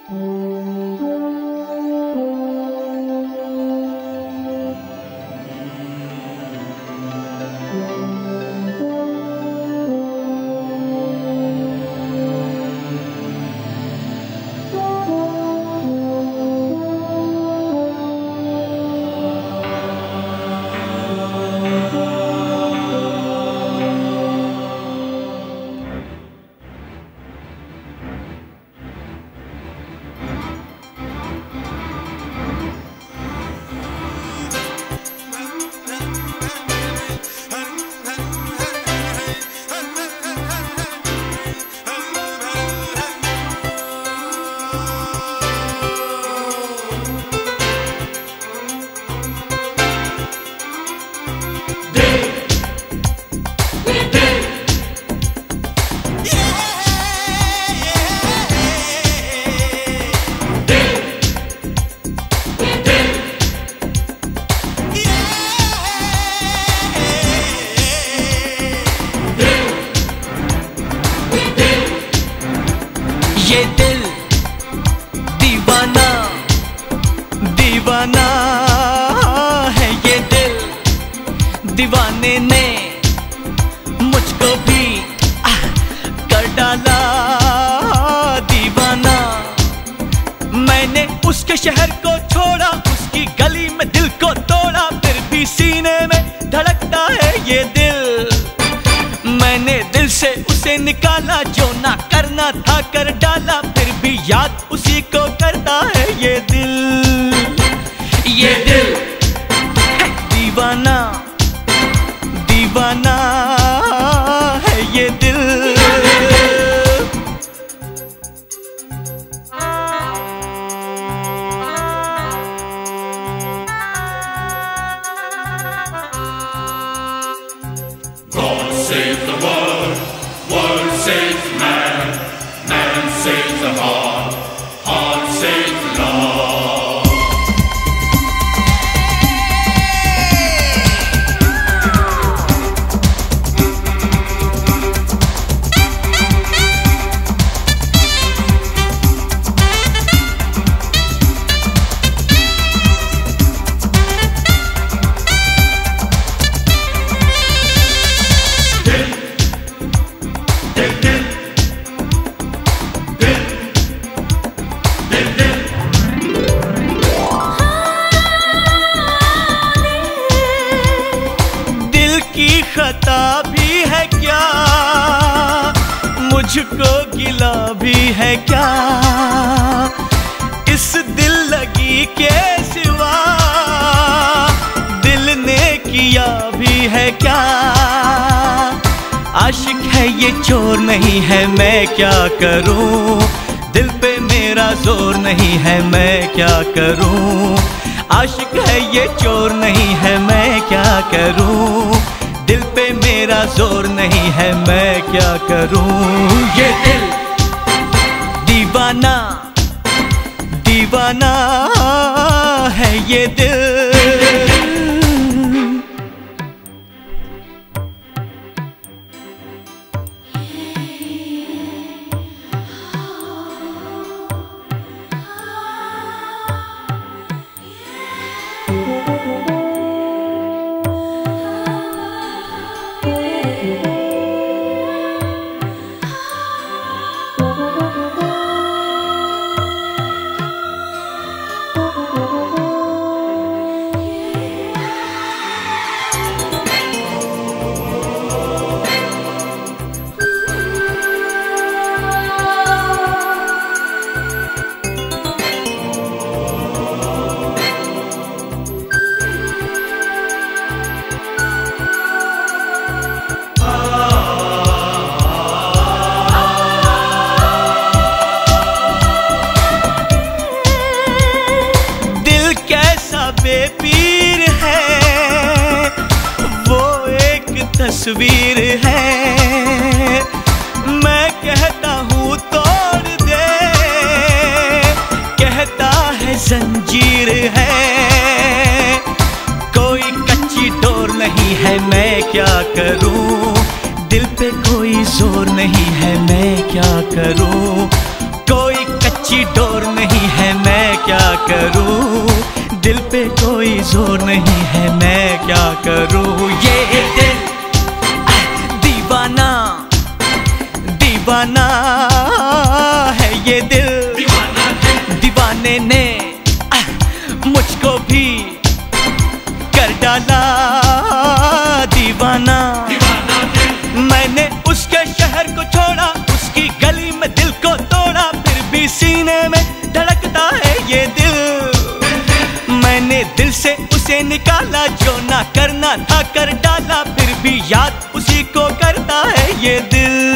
ये दिल दीवाना दीवाना है, ये दिल दीवाने ने मुझको भी कर डाला दीवाना। मैंने उसके शहर को छोड़ा, उसकी गली में दिल को तोड़ा, फिर भी सीने में धड़कता है ये दिल। मैंने दिल से उसे निकाला, जो ना करना था कर डाला, फिर भी याद उसी को करता है ये दिल। ये दिल है दीवाना दीवाना है ये दिल। Save the world, world saves man, man saves the heart, heart saves love. खता भी है क्या, मुझको गिला भी है क्या, इस दिल लगी के सिवा दिल ने किया भी है क्या। आशिक है ये चोर नहीं है, मैं क्या करूं, दिल पे मेरा जोर नहीं है, मैं क्या करूं। आशिक है ये चोर नहीं है, मैं क्या करूं, दिल पे मेरा जोर नहीं है, मैं क्या करूं। ये दिल दीवाना दीवाना है ये दिल। बेपीर है वो एक तस्वीर है, मैं कहता हूँ तोड़ दे, कहता है जंजीर है। कोई कच्ची डोर नहीं है, मैं क्या करूँ, दिल पे कोई जोर नहीं है, मैं क्या करूँ। कोई कच्ची खींची डोर नहीं है, मैं क्या करूं, दिल पे कोई जोर नहीं है, मैं क्या करूं। ये दिल दीवाना दीवाना है, ये दिल दीवाने ने मुझको भी कर डाला दीवाना। मैंने उसके शहर को छोड़ा, उसकी गली में दिल को तोड़ा, फिर भी सीने में धड़कता है ये दिल। मैंने दिल से उसे निकाला, जो ना करना था कर डाला, फिर भी याद उसी को करता है ये दिल।